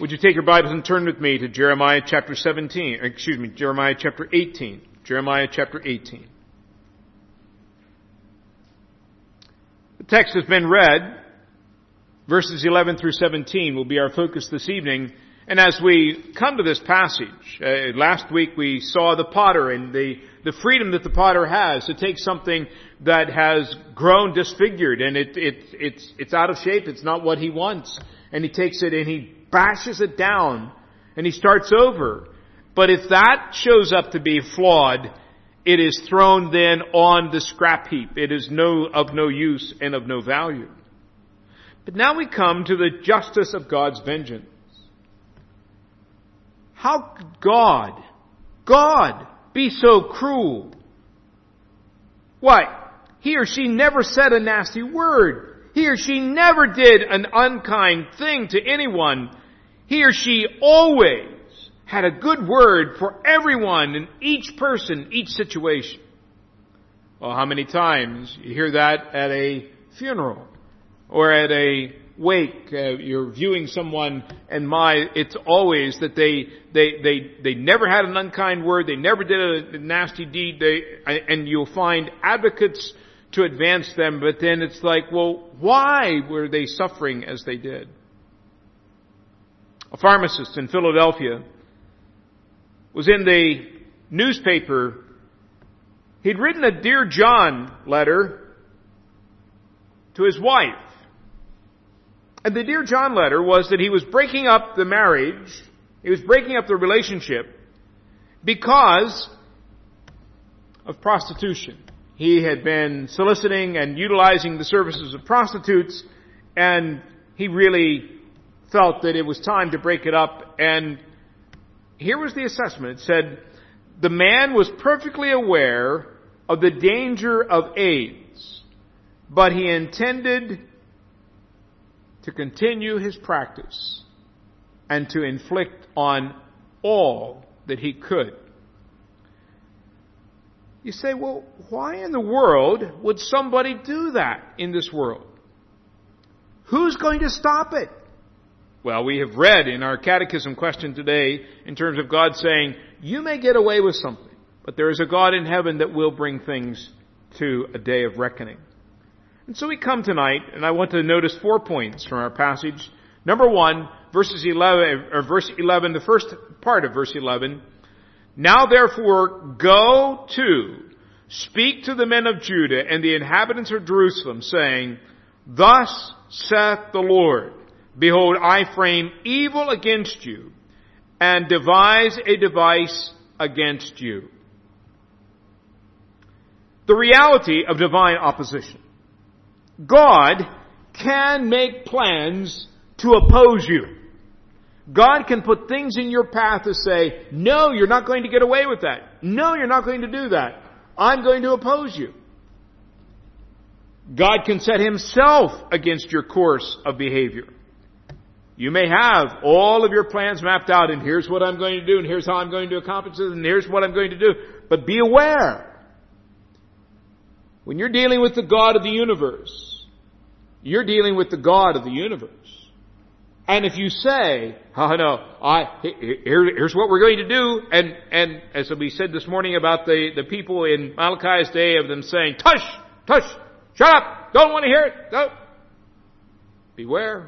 Would you take your Bibles and turn with me to Jeremiah chapter 18. Jeremiah chapter 18. The text has been read. Verses 11 through 17 will be our focus this evening. And as we come to this passage, last week we saw the potter and the freedom that the potter has to take something that has grown disfigured and it's out of shape. It's not what he wants. And he takes it and he bashes it down and he starts over. But if that shows up to be flawed, it is thrown then on the scrap heap. It is of no use and of no value. But now we come to the justice of God's vengeance. How could God be so cruel? Why? He or she never said a nasty word. He or she never did an unkind thing to anyone. He or she always had a good word for everyone and each person, each situation. Well, how many times you hear that at a funeral or at a wake? You're viewing someone and it's always that they never had an unkind word. They never did a nasty deed. And you'll find advocates to advance them, but then it's like, well, why were they suffering as they did? A pharmacist in Philadelphia was in the newspaper. He'd written a Dear John letter to his wife. And the Dear John letter was that he was breaking up the marriage, he was breaking up the relationship because of prostitution. He had been soliciting and utilizing the services of prostitutes, and he really felt that it was time to break it up. And here was the assessment. It said, the man was perfectly aware of the danger of AIDS, but he intended to continue his practice and to inflict on all that he could. You say, well, why in the world would somebody do that in this world? Who's going to stop it? Well, we have read in our catechism question today in terms of God saying, you may get away with something, but there is a God in heaven that will bring things to a day of reckoning. And so we come tonight, and I want to notice 4 points from our passage. Number 1, verse 11, the first part of verse 11. Now therefore go to, speak to the men of Judah and the inhabitants of Jerusalem, saying, Thus saith the Lord, Behold, I frame evil against you, and devise a device against you. The reality of divine opposition. God can make plans to oppose you. God can put things in your path to say, no, you're not going to get away with that. No, you're not going to do that. I'm going to oppose you. God can set Himself against your course of behavior. You may have all of your plans mapped out, and here's what I'm going to do, and here's how I'm going to accomplish it, and here's what I'm going to do. But be aware. When you're dealing with the God of the universe, you're dealing with the God of the universe. And if you say, oh no, here's what we're going to do, and as we said this morning about the people in Malachi's day of them saying, tush, shut up, don't want to hear it, no. Beware.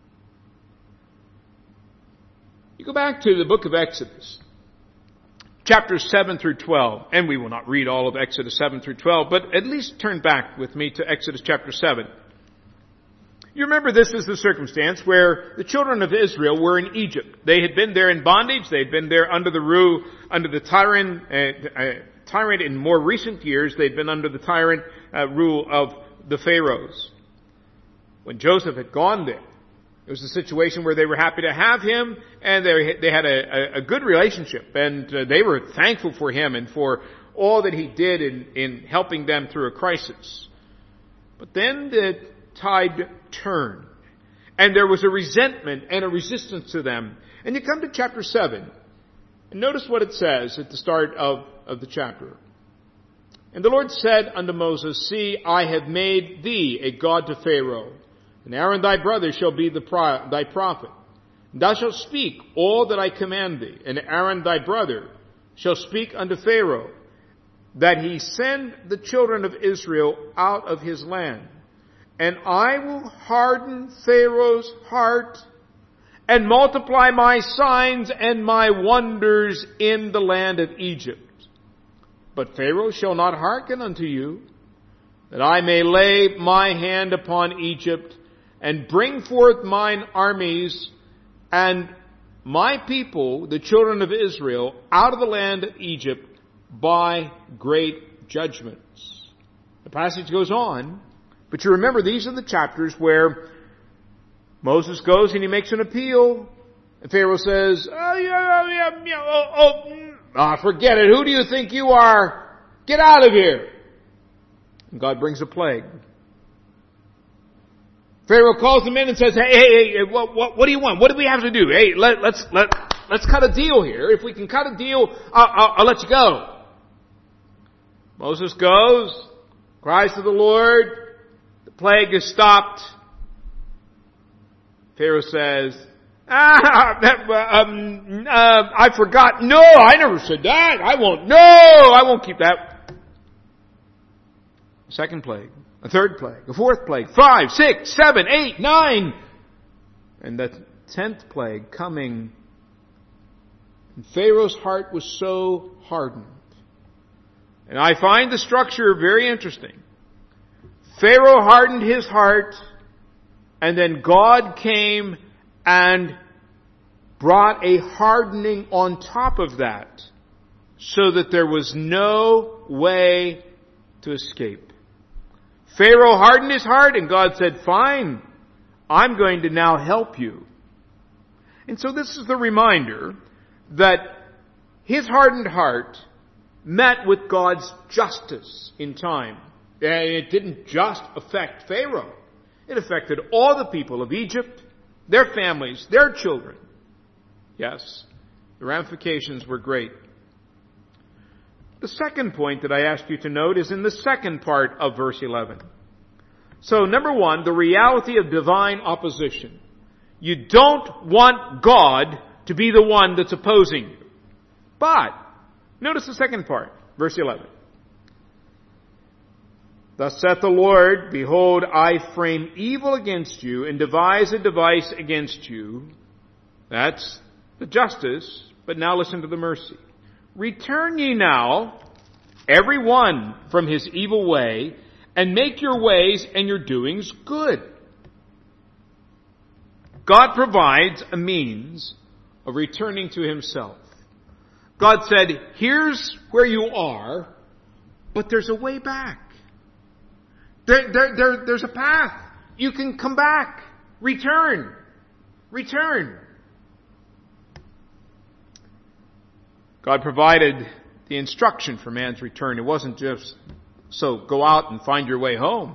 You go back to the book of Exodus, chapters 7 through 12, and we will not read all of Exodus 7 through 12, but at least turn back with me to Exodus chapter 7. You remember this is the circumstance where the children of Israel were in Egypt. They had been there in bondage. They had been there under the tyrant in more recent years. They'd been under the tyrant rule of the Pharaohs. When Joseph had gone there, it was a situation where they were happy to have him, and they had a good relationship, and they were thankful for him and for all that he did in helping them through a crisis. But then the tide turned, and there was a resentment and a resistance to them. And you come to chapter 7, and notice what it says at the start of the chapter. And the Lord said unto Moses, See, I have made thee a god to Pharaoh, and Aaron thy brother shall be thy prophet. Thou shalt speak all that I command thee, and Aaron thy brother shall speak unto Pharaoh, that he send the children of Israel out of his land. And I will harden Pharaoh's heart, and multiply my signs and my wonders in the land of Egypt. But Pharaoh shall not hearken unto you, that I may lay my hand upon Egypt, and bring forth mine armies and my people, the children of Israel, out of the land of Egypt by great judgments. The passage goes on, but you remember these are the chapters where Moses goes and he makes an appeal, and Pharaoh says, forget it. Who do you think you are? Get out of here. And God brings a plague. Pharaoh calls them in and says, hey, what do you want? What do we have to do? Hey, let's cut a deal here. If we can cut a deal, I'll let you go. Moses goes, cries to the Lord. The plague is stopped. Pharaoh says, I forgot. No, I never said that. I won't keep that. Second plague. A third plague, a fourth plague, 5, 6, 7, 8, 9. And the 10th plague coming. And Pharaoh's heart was so hardened. And I find the structure very interesting. Pharaoh hardened his heart, and then God came and brought a hardening on top of that, so that there was no way to escape. Pharaoh hardened his heart, and God said, fine, I'm going to now help you. And so this is the reminder that his hardened heart met with God's justice in time. It didn't just affect Pharaoh. It affected all the people of Egypt, their families, their children. Yes, the ramifications were great. The second point that I ask you to note is in the second part of verse 11. So, number one, the reality of divine opposition. You don't want God to be the one that's opposing you. But, notice the second part, verse 11. Thus saith the Lord, behold, I frame evil against you, and devise a device against you. That's the justice, but now listen to the mercy. Return ye now, every one from his evil way, and make your ways and your doings good. God provides a means of returning to himself. God said, here's where you are, but there's a way back. There's a path. You can come back. Return. God provided the instruction for man's return. It wasn't just, so go out and find your way home.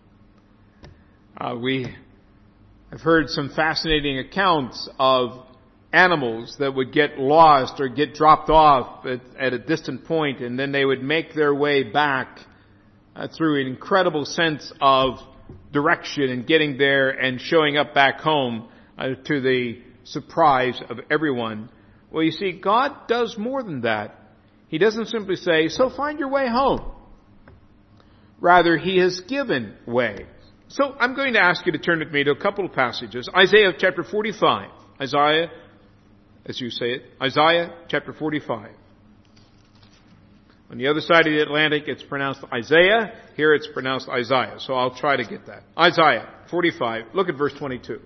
I've heard some fascinating accounts of animals that would get lost or get dropped off at a distant point, and then they would make their way back through an incredible sense of direction and getting there and showing up back home to the surprise of everyone. Well, you see, God does more than that. He doesn't simply say, so find your way home. Rather, He has given way. So I'm going to ask you to turn with me to a couple of passages. Isaiah chapter 45. Isaiah, as you say it, Isaiah chapter 45. On the other side of the Atlantic, it's pronounced Isaiah. Here it's pronounced Isaiah. So I'll try to get that. Isaiah 45. Look at verse 22.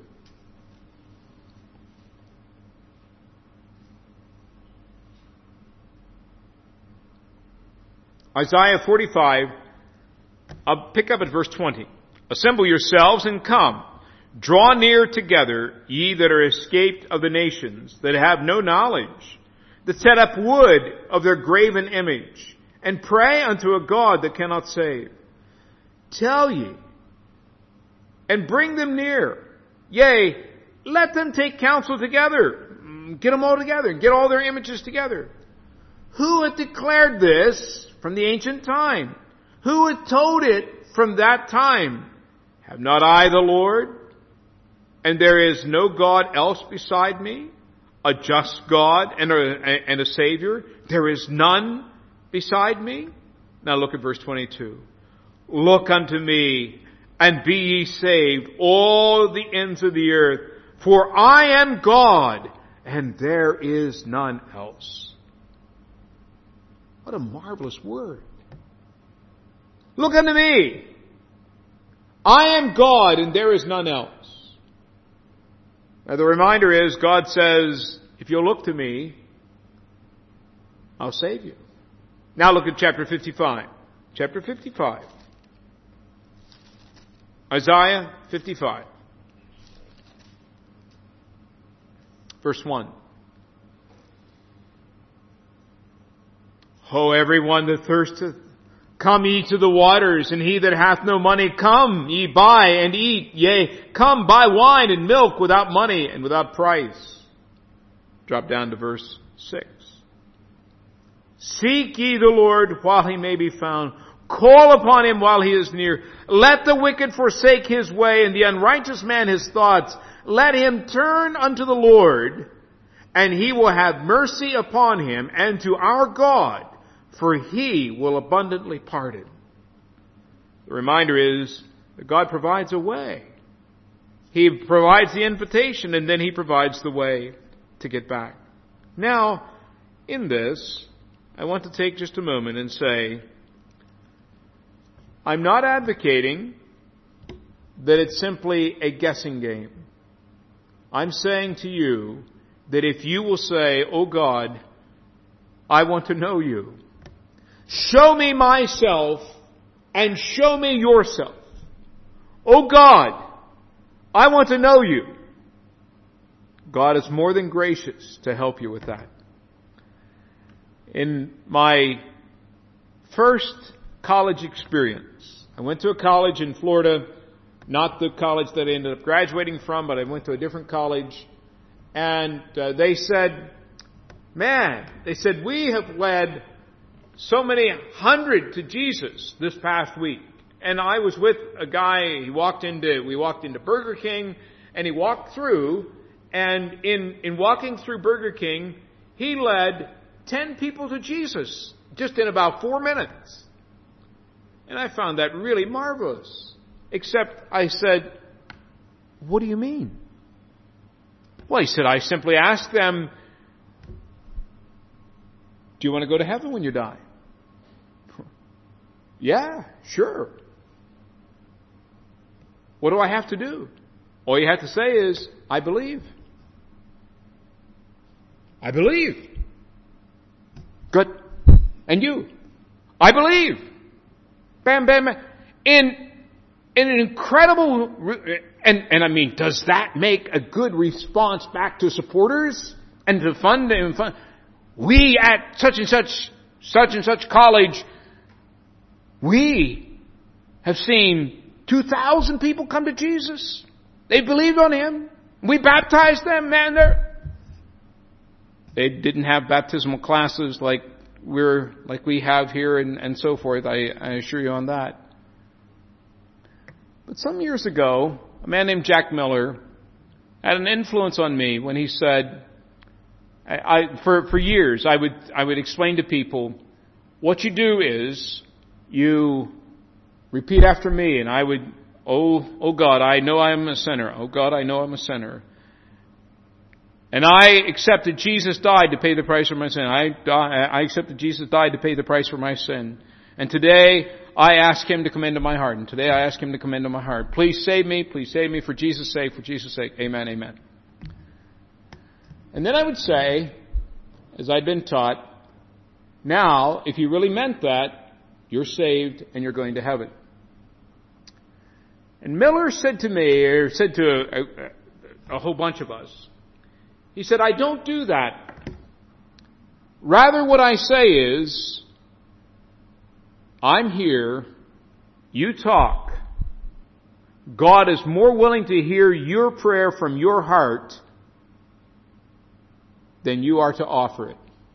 Isaiah 45, I'll pick up at verse 20. Assemble yourselves and come. Draw near together, ye that are escaped of the nations, that have no knowledge, that set up wood of their graven image, and pray unto a God that cannot save. Tell ye, and bring them near. Yea, let them take counsel together. Get them all together, get all their images together. Who had declared this from the ancient time? Who had told it from that time? Have not I the Lord? and there is no God else beside me, a just God and a Savior. There is none beside me. Now look at verse 22. Look unto me, and be ye saved, all the ends of the earth, for I am God, and there is none else. What a marvelous word. Look unto me. I am God, and there is none else. Now the reminder is, God says, if you'll look to me, I'll save you. Now look at chapter 55. Chapter 55. Isaiah 55. Verse 1. Ho, everyone that thirsteth, come ye to the waters, and he that hath no money, come ye buy and eat. Yea, come buy wine and milk without money and without price. Drop down to verse 6. Seek ye the Lord while he may be found. Call upon him while he is near. Let the wicked forsake his way, and the unrighteous man his thoughts. Let him turn unto the Lord, and he will have mercy upon him, and to our God, for he will abundantly pardon. The reminder is that God provides a way. He provides the invitation, and then he provides the way to get back. Now, in this, I want to take just a moment and say, I'm not advocating that it's simply a guessing game. I'm saying to you that if you will say, oh God, I want to know you. Show me myself and show me yourself. Oh God, I want to know you. God is more than gracious to help you with that. In my first college experience, I went to a college in Florida, not the college that I ended up graduating from, but I went to a different college, and they said, we have led so many hundred to Jesus this past week. And I was with a guy, we walked into Burger King, and he walked through, and in walking through Burger King, he led 10 people to Jesus just in about 4 minutes. And I found that really marvelous. Except I said, what do you mean? Well, he said, I simply asked them, do you want to go to heaven when you die? Yeah, sure. What do I have to do? All you have to say is, I believe. I believe. Good. And you? I believe. Bam, bam, bam. In an incredible, and I mean, does that make a good response back to supporters and to fund? We at such and such college, we have seen 2,000 people come to Jesus. They believed on Him. We baptized them, man. They didn't have baptismal classes like we have here and so forth. I assure you on that. But some years ago, a man named Jack Miller had an influence on me when he said, for years I would explain to people, what you do is you repeat after me, and I would, oh God, I know I am a sinner. Oh God, I know I'm a sinner. And I accept that Jesus died to pay the price for my sin. I accept that Jesus died to pay the price for my sin. And today, I ask Him to come into my heart. And today I ask Him to come into my heart. Please save me for Jesus' sake, for Jesus' sake. Amen, amen. And then I would say, as I'd been taught, now, if you really meant that, you're saved and you're going to heaven. And Miller said to me, or said to a whole bunch of us, he said, I don't do that. Rather, what I say is, I'm here, you talk. God is more willing to hear your prayer from your heart than you are to offer it.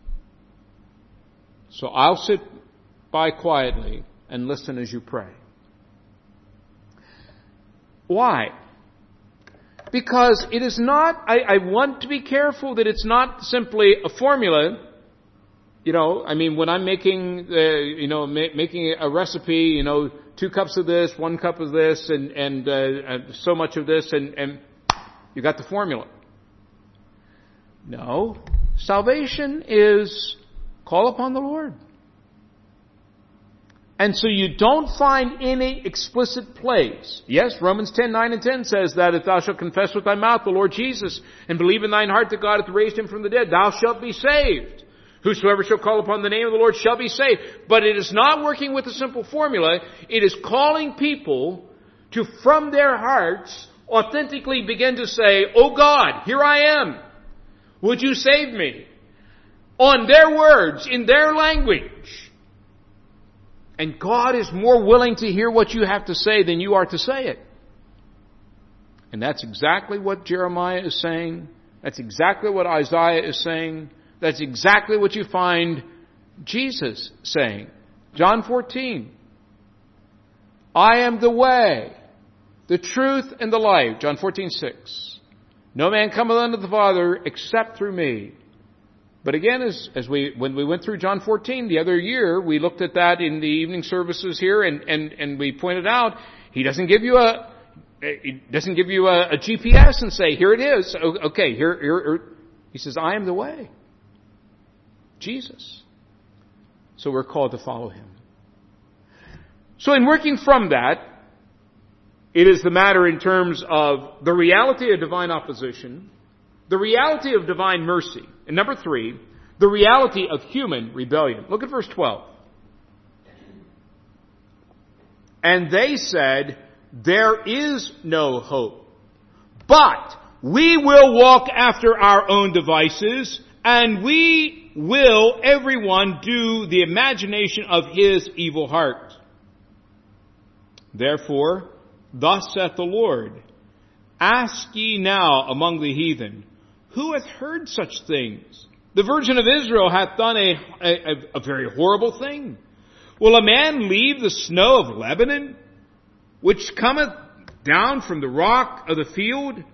So I'll sit by quietly and listen as you pray. Why? Because it is not, I want to be careful that it's not simply a formula. When I'm making, making a recipe, 2 cups of this, 1 cup of this, and so much of this, and you got the formula. No. Salvation is call upon the Lord. And so you don't find any explicit place. Yes, Romans 10:9 and 10 says that if thou shalt confess with thy mouth the Lord Jesus and believe in thine heart that God hath raised him from the dead, thou shalt be saved. Whosoever shall call upon the name of the Lord shall be saved. But it is not working with a simple formula. It is calling people to, from their hearts, authentically begin to say, "Oh God, here I am. Would you save me?" On their words, in their language. And God is more willing to hear what you have to say than you are to say it. And that's exactly what Jeremiah is saying. That's exactly what Isaiah is saying. That's exactly what you find Jesus saying. John 14. I am the way, the truth, and the life. John 14:6. No man cometh unto the Father except through me. But again, when we went through John 14 the other year, we looked at that in the evening services here, and we pointed out he doesn't give you a GPS and say, here it is. Okay, here. He says, I am the way. Jesus. So we're called to follow him. So in working from that, it is the matter in terms of the reality of divine opposition, the reality of divine mercy, and number 3, the reality of human rebellion. Look at verse 12. And they said, there is no hope, but we will walk after our own devices, and we will, everyone, do the imagination of his evil heart. Therefore, thus saith the Lord, ask ye now among the heathen, who hath heard such things? The Virgin of Israel hath done a very horrible thing. Will a man leave the snow of Lebanon, which cometh down from the rock of the field?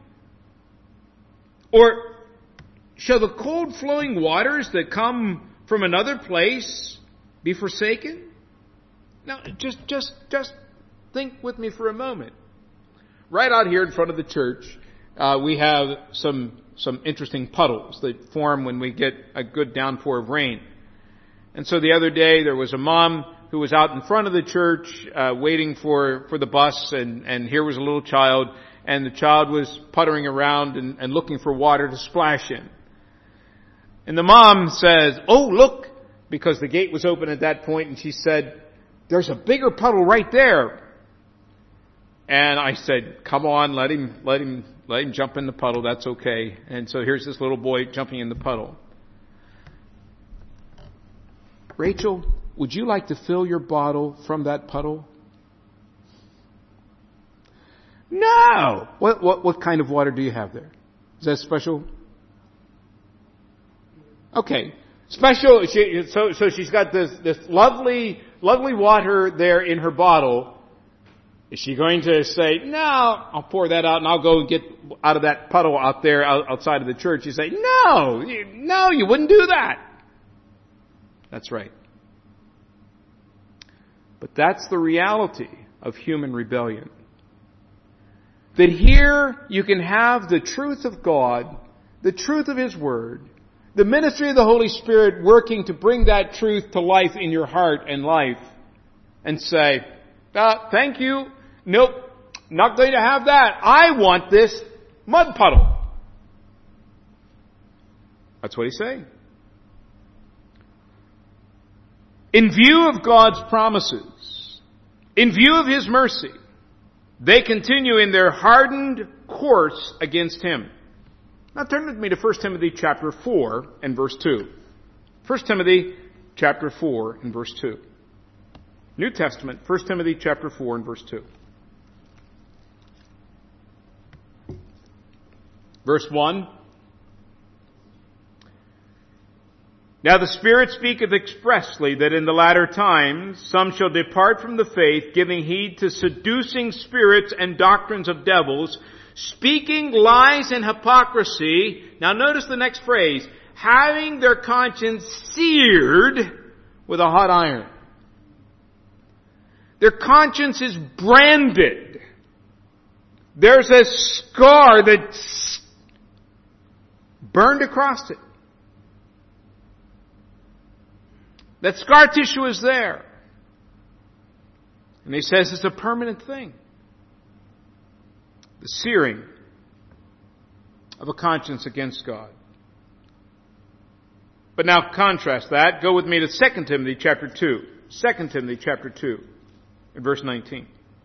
Or shall the cold flowing waters that come from another place be forsaken? Now, just think with me for a moment. Right out here in front of the church, we have some interesting puddles that form when we get a good downpour of rain. And so the other day there was a mom who was out in front of the church waiting for the bus, and here was a little child, and the child was puttering around and looking for water to splash in. And the mom says, oh, look, because the gate was open at that point, and she said, there's a bigger puddle right there. And I said, come on, let him jump in the puddle. That's okay. And so here's this little boy jumping in the puddle. Rachel, would you like to fill your bottle from that puddle? No. What kind of water do you have there? Is that special? Okay. Special. So she's got this lovely water there in her bottle. Is she going to say, no, I'll pour that out and I'll go and get out of that puddle out there outside of the church? You say, no, you wouldn't do that. That's right. But that's the reality of human rebellion. That here you can have the truth of God, the truth of His Word, the ministry of the Holy Spirit working to bring that truth to life in your heart and life, and say, thank you. Nope, not going to have that. I want this mud puddle. That's what he's saying. In view of God's promises, in view of His mercy, they continue in their hardened course against Him. Now turn with me to 1 Timothy chapter 4 and verse 2. 1 Timothy chapter 4 and verse 2. New Testament, 1 Timothy chapter 4 and verse 2. Verse 1. Now the Spirit speaketh expressly that in the latter times some shall depart from the faith, giving heed to seducing spirits and doctrines of devils, speaking lies and hypocrisy. Now notice the next phrase, having their conscience seared with a hot iron. Their conscience is branded. There's a scar that's burned across it. That scar tissue is there. And he says it's a permanent thing. The searing of a conscience against God. But now contrast that. Go with me to 2 Timothy chapter 2. 2 Timothy chapter 2 in verse 19.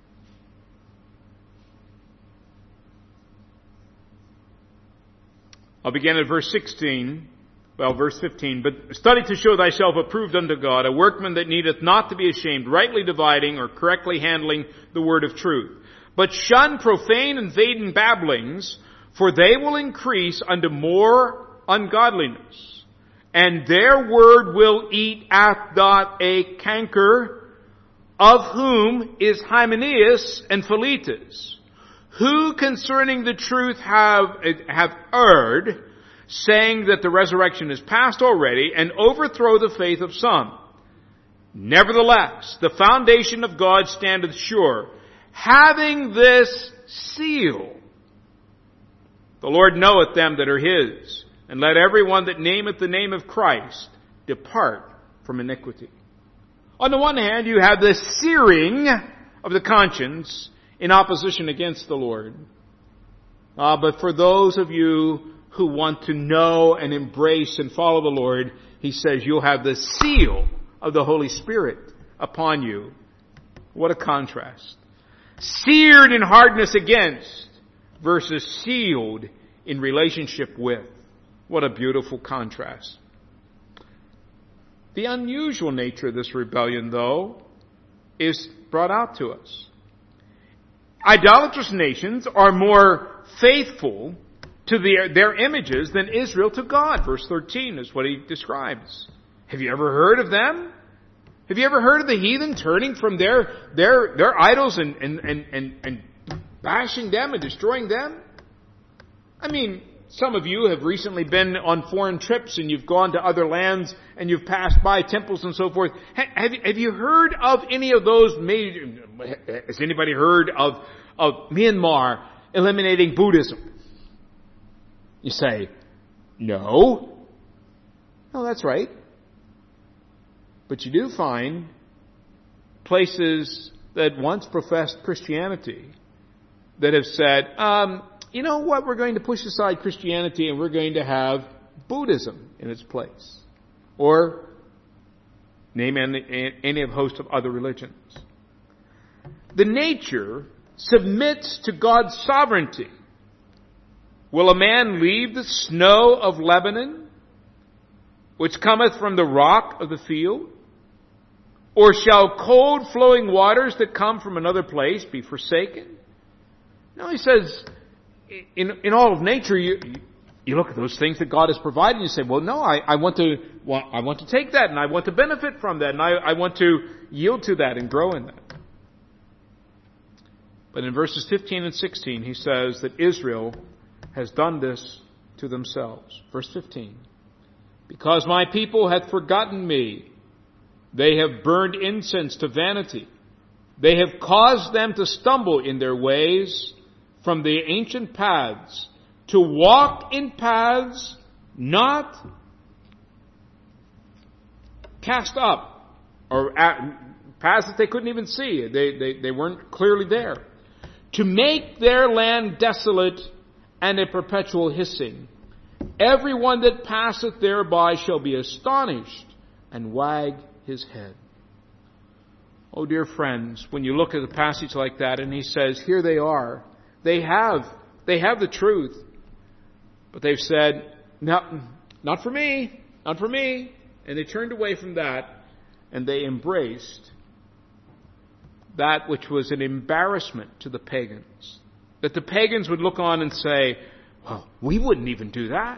I'll begin at verse 16. Verse 15. But study to show thyself approved unto God, a workman that needeth not to be ashamed, rightly dividing or correctly handling the word of truth. But shun profane and vain babblings, for they will increase unto more ungodliness. And their word will eat at a canker, of whom is Hymenaeus and Philetus, who concerning the truth have erred, saying that the resurrection is past already, and overthrow the faith of some. Nevertheless, the foundation of God standeth sure, having this seal. The Lord knoweth them that are His, and let every one that nameth the name of Christ depart from iniquity. On the one hand, you have the searing of the conscience in opposition against the Lord. But for those of you who want to know and embrace and follow the Lord, He says you'll have the seal of the Holy Spirit upon you. What a contrast. Seared in hardness against versus sealed in relationship with. What a beautiful contrast. The unusual nature of this rebellion, though, is brought out to us. Idolatrous nations are more faithful to their images than Israel to God. Verse 13 is what he describes. Have you ever heard of them? Have you ever heard of the heathen turning from their idols and bashing them and destroying them? I mean, some of you have recently been on foreign trips and you've gone to other lands and you've passed by temples and so forth. Have you heard of any of those has anybody heard of Myanmar eliminating Buddhism? You say, no. No, that's right. But you do find places that once professed Christianity that have said, you know what, we're going to push aside Christianity and we're going to have Buddhism in its place. Or name any of a host of other religions. The nature submits to God's sovereignty. Will a man leave the snow of Lebanon, which cometh from the rock of the field? Or shall cold flowing waters that come from another place be forsaken? No, he says, in all of nature, you look at those things that God has provided, and you say, well, no, I want to take that, and I want to benefit from that, and I want to yield to that and grow in that. But in verses 15 and 16, he says that Israel has done this to themselves. Verse 15. Because my people hath forgotten me, they have burned incense to vanity. They have caused them to stumble in their ways from the ancient paths, to walk in paths not cast up, or paths that they couldn't even see. They weren't clearly there. To make their land desolate and a perpetual hissing. Everyone that passeth thereby shall be astonished and wag his head. Oh, dear friends, when you look at a passage like that and he says, here they are. They have the truth. But they've said, no, not for me, not for me. And they turned away from that and they embraced that which was an embarrassment to the pagans. That the pagans would look on and say, well, we wouldn't even do that.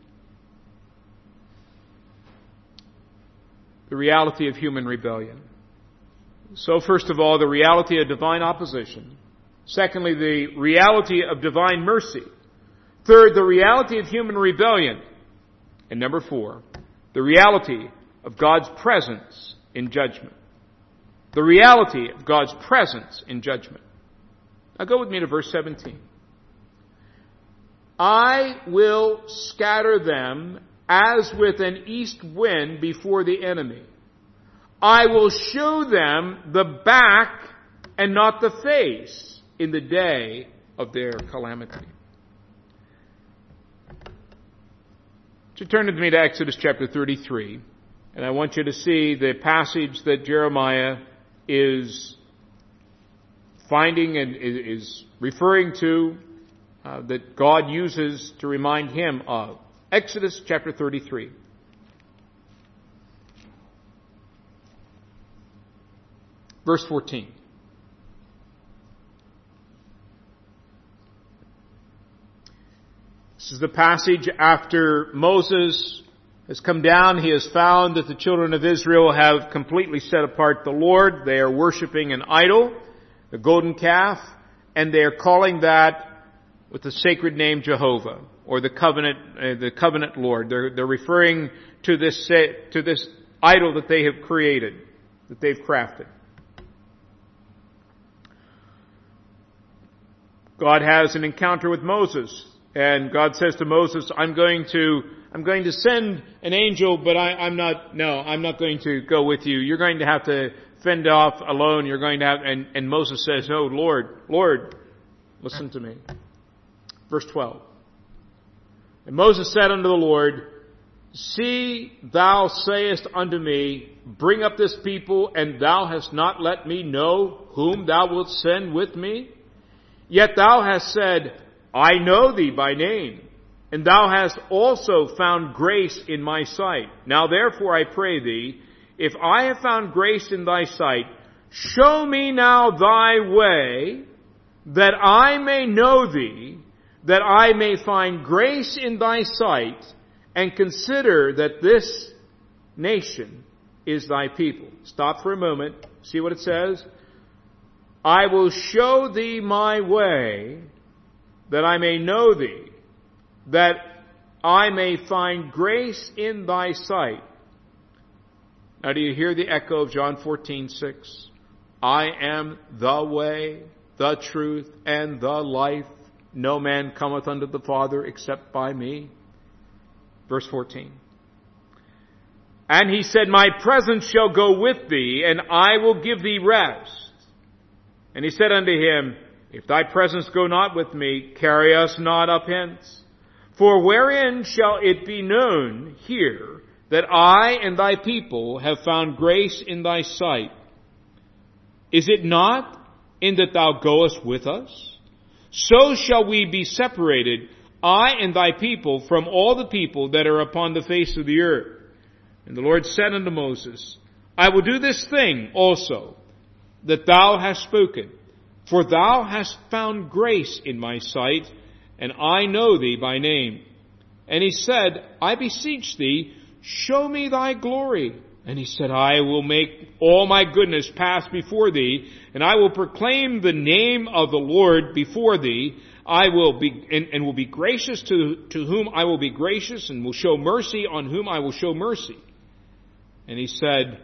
The reality of human rebellion. So first of all, the reality of divine opposition. Secondly, the reality of divine mercy. Third, the reality of human rebellion. And number 4, the reality of God's presence in judgment. The reality of God's presence in judgment. Now go with me to verse 17. I will scatter them as with an east wind before the enemy. I will show them the back and not the face in the day of their calamity. So turn with me to Exodus chapter 33, and I want you to see the passage that Jeremiah is finding and is referring to, that God uses to remind him of. Exodus chapter 33. Verse 14. This is the passage after Moses has come down. He has found that the children of Israel have completely set apart the Lord. They are worshiping an idol, the golden calf, and they are calling that with the sacred name Jehovah, or the covenant Lord. They're referring to this idol that they have created, that they've crafted. God has an encounter with Moses, and God says to Moses, I'm going to send an angel, but I'm not going to go with you. You're going to have to fend off alone. You're going to have, and Moses says, no, Lord, listen to me. Verse 12. And Moses said unto the Lord, See, thou sayest unto me, Bring up this people, and thou hast not let me know whom thou wilt send with me? Yet thou hast said, I know thee by name, and thou hast also found grace in my sight. Now therefore I pray thee, if I have found grace in thy sight, show me now thy way, that I may know thee, that I may find grace in thy sight, and consider that this nation is thy people. Stop for a moment. See what it says? I will show thee my way, that I may know thee, that I may find grace in thy sight. Now do you hear the echo of John 14:6? I am the way, the truth, and the life. No man cometh unto the Father except by me. Verse 14. And he said, My presence shall go with thee, and I will give thee rest. And he said unto him, If thy presence go not with me, carry us not up hence. For wherein shall it be known here that I and thy people have found grace in thy sight? Is it not in that thou goest with us? So shall we be separated, I and thy people, from all the people that are upon the face of the earth. And the Lord said unto Moses, I will do this thing also, that thou hast spoken, for thou hast found grace in my sight, and I know thee by name. And he said, I beseech thee, show me thy glory. And he said, I will make all my goodness pass before thee, and I will proclaim the name of the Lord before thee. I will be, and will be gracious to whom I will be gracious, and will show mercy on whom I will show mercy. And he said,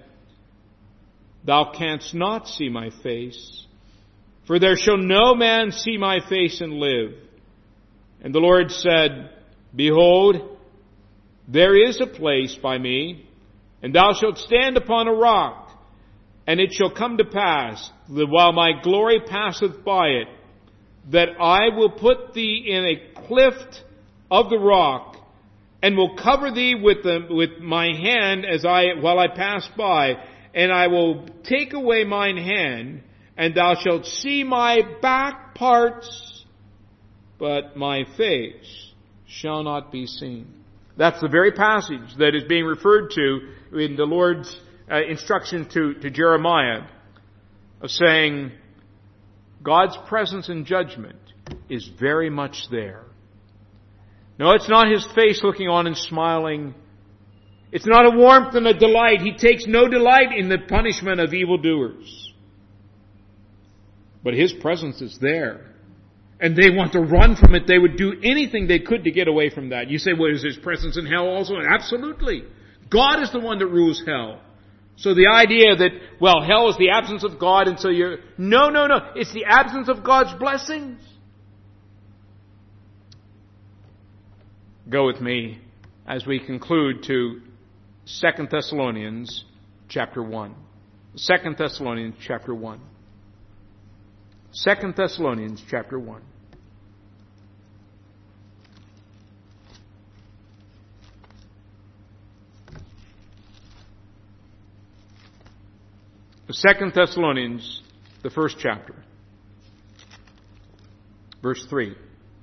Thou canst not see my face, for there shall no man see my face and live. And the Lord said, Behold, there is a place by me, and thou shalt stand upon a rock, and it shall come to pass that while my glory passeth by it, that I will put thee in a cleft of the rock, and will cover thee with my hand while I pass by, and I will take away mine hand, and thou shalt see my back parts, but my face shall not be seen. That's the very passage that is being referred to in the Lord's instruction to Jeremiah, of saying, God's presence in judgment is very much there. No, it's not His face looking on and smiling. It's not a warmth and a delight. He takes no delight in the punishment of evildoers. But His presence is there. And they want to run from it. They would do anything they could to get away from that. You say, well, is His presence in hell also? Absolutely. God is the one that rules hell. So the idea that, well, hell is the absence of God and so you're... No. It's the absence of God's blessings. Go with me as we conclude to 2 Thessalonians chapter 1. 2 Thessalonians chapter 1. 2 Thessalonians chapter 1. Second Thessalonians, the first chapter, verse 3.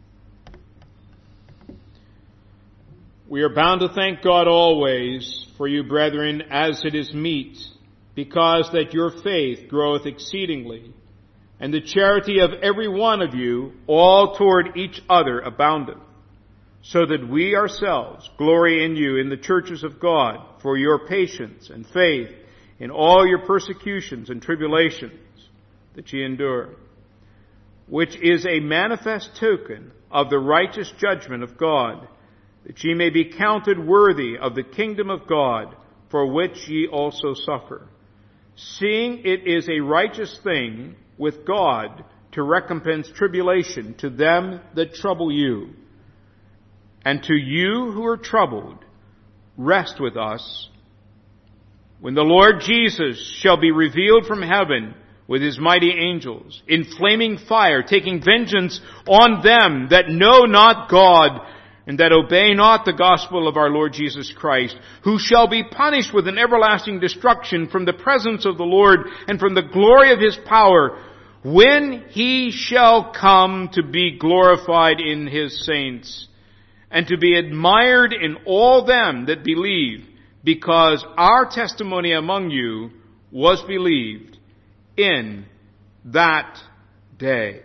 We are bound to thank God always for you, brethren, as it is meet, because that your faith groweth exceedingly, and the charity of every one of you all toward each other aboundeth, so that we ourselves glory in you in the churches of God for your patience and faith in all your persecutions and tribulations that ye endure, which is a manifest token of the righteous judgment of God, that ye may be counted worthy of the kingdom of God, for which ye also suffer, seeing it is a righteous thing with God to recompense tribulation to them that trouble you, and to you who are troubled, rest with us, when the Lord Jesus shall be revealed from heaven with His mighty angels, in flaming fire, taking vengeance on them that know not God, and that obey not the gospel of our Lord Jesus Christ, who shall be punished with an everlasting destruction from the presence of the Lord and from the glory of His power, when He shall come to be glorified in His saints, and to be admired in all them that believe, because our testimony among you was believed in that day.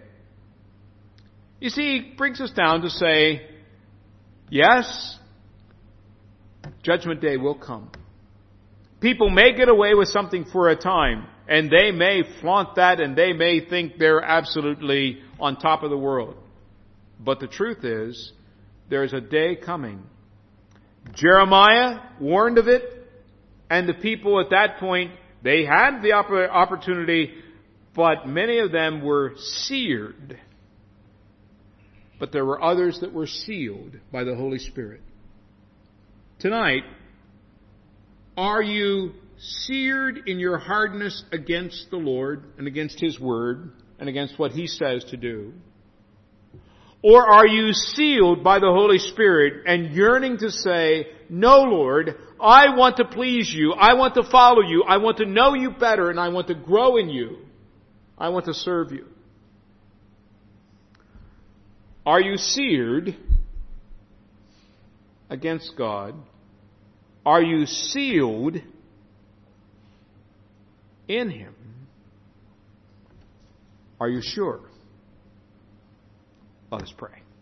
You see, it brings us down to say, yes, Judgment Day will come. People may get away with something for a time, and they may flaunt that, and they may think they're absolutely on top of the world. But the truth is, there's a day coming. Jeremiah warned of it, and the people at that point, they had the opportunity, but many of them were seared. But there were others that were sealed by the Holy Spirit. Tonight, are you seared in your hardness against the Lord and against His Word and against what He says to do? Or are you sealed by the Holy Spirit and yearning to say, no, Lord, I want to please you. I want to follow you. I want to know you better, and I want to grow in you. I want to serve you. Are you seared against God? Are you sealed in Him? Are you sure? Let us pray.